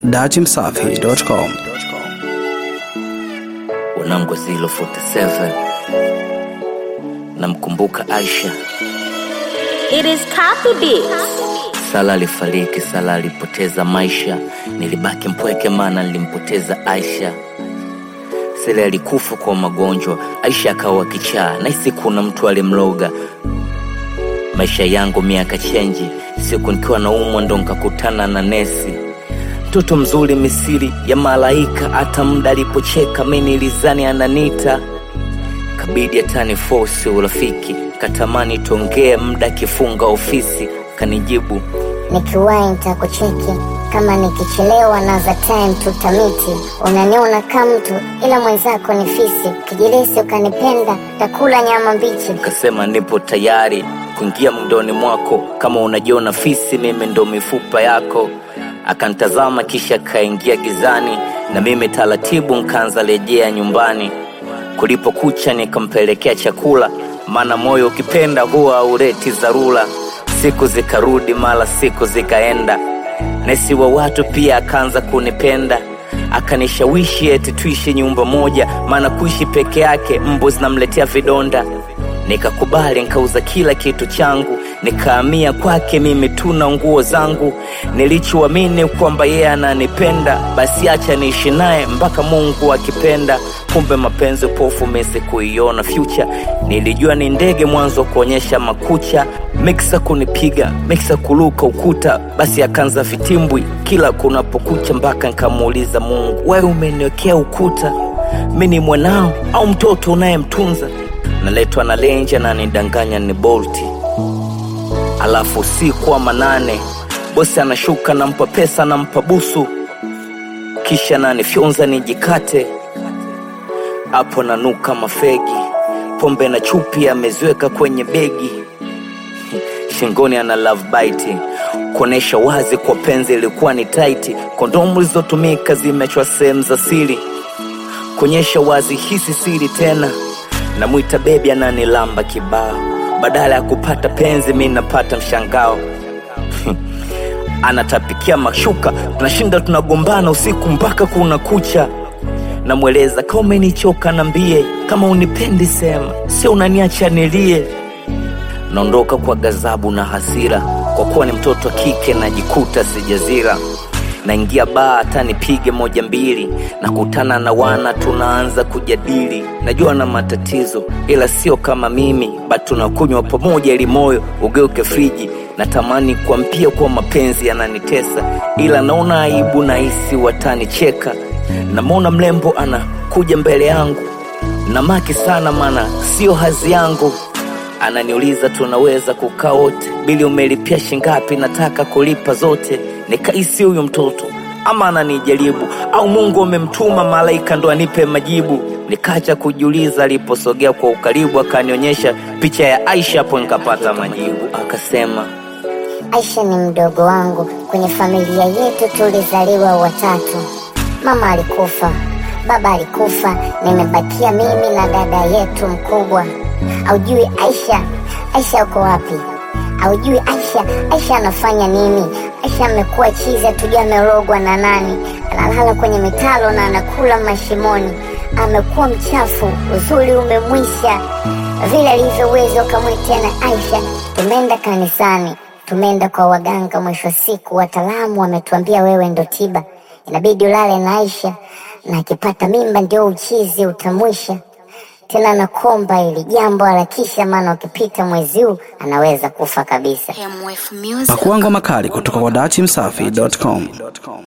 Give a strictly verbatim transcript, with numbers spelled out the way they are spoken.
dachi msafi dot com. Wanangu zero forty-seven, namkumbuka Aisha. It is copy beats. Sala alifariki, Sala alipoteza maisha. Nilibaki mpweke maana nilimpoteza Aisha. Sala alikufa kwa magonjwa, Aisha akawa kichaa. Nahisi kuna mtu alimloga. Maisha yangu miaka chenji, siku nikiwa naumwa ndo nikakutana na nesi. Mtoto mzuri misiri ya malaika, hata muda alipocheka mimi nilizani ananita. Kabidi atani force urafiki, katamani tongee muda kifunga ofisi. Kanijibu, nikiwahi nitakucheki, kama nikichelewa na za time tutamiti. Unaniona kama mtu ila mwenzako ni fisi, kijilisi ukanipenda takula nyama mbichi. Kasema nipo tayari kuingia mdoni mwako, kama unajiona fisi mimi ndo mifupa yako. Akantazama kisha kaingia gizani, na mimi taratibu nikaanza rejea nyumbani. Kulipokucha nikampelekea chakula, maana moyo ukipenda huwa hauleti dharura. Siku zikarudi mala siku zikaenda, nesi wa watu pia akaanza kunipenda. Akanishawishi eti tuishi nyumba moja, maana kuishi peke yake mbu zinamletea vidonda. Nikakubali, nikauza kila kitu changu, nikahamia kwake mimi tuna nguo zangu. Nilichoamini kwamba yeye ananipenda, basi acha niishi naye mpaka Mungu akipenda. Kumbe mapenzi pofu mesi kuiona future. Nilijua ni ndege mwanzo kuonyesha makucha. Mixa kunipiga, mixa kuluka ukuta, basi akanza vitimbwi kila kunapokucha. Mpaka nikamuuliza Mungu, wewe umeniwekea ukuta, mimi ni mwanao au mtoto unayemtunza? Naletwa na lenja na nidanganya ni bolti. Alafu siku wa manane bosi anashuka, nampa pesa nampa busu, kisha nanifyonza nijikate. Hapo nanuka mafegi, pombe na chupi ameziweka kwenye begi. Shingoni ana love bite, kuonesha wazi kwa penzi ilikuwa ni tight. Kondomu zilizotumika zimechwa sehemu za siri, kuonyesha wazi hisi siri tena. Namuita baby ananilamba kibao, badala ya kupata penzi mimi napata mshangao. Anatapikia mashuka, tunashinda tunagombana usiku mpaka kuna kucha. Namueleza kama umenichoka niambie, kama unipendi sema, sio unaniacha nilie. Naondoka kwa gazabu na hasira, kwa kuwa ni mtoto wa kike najikuta sijazira. Naingia baa hata nipige moja mbili, nakutana na wana tunaanza kujadili. Najua na matatizo ila sio kama mimi, but tunakunywa pamoja ili moyo ugeuke friji. Natamani kuambia kwa mapenzi yananitesa, ila naona aibu na hisi watanicheka. Namuona mlembo anakuja mbele yangu, na maki sana maana sio hazi yangu. Ananiuliza tunaweza kukaa wote, bili umelipia shingapi, nataka kulipa zote. Nikaisi huyu mtoto ama ananijaribu, au Mungu amemtuma malaika ndo anipe majibu. Nikacha kujiuliza, aliposogea kwa ukaribu akanionyesha picha ya Aisha, hapo nikapata majibu. Akasema, Aisha ni mdogo wangu, kwenye familia yetu tulizaliwa watatu. Mama alikufa, baba alikufa, nimebakia mimi na dada yetu mkubwa. Haujui Aisha? Aisha uko wapi? Haujui Aisha? Aisha anafanya nini? Aisha amekuwa chizi, hatujua amerogwa na nani. Analala kwenye mitalo na anakula mashimoni. Amekuwa mchafu, uzuri umemwisha. Vile alivyoweza ukamwitia na Aisha. Tumeenda kanisani, tumeenda kwa waganga, mwisho siku wataalamu wametuambia wewe ndo tiba. Inabidi ulale na Aisha, na akipata mimba ndio uchizi utamwisha. Tena nakomba ili jambo harakisha, maana ukipita mwezi huu anaweza kufa kabisa. Pakuangwa makali kutoka kwa dachi msafi dot com.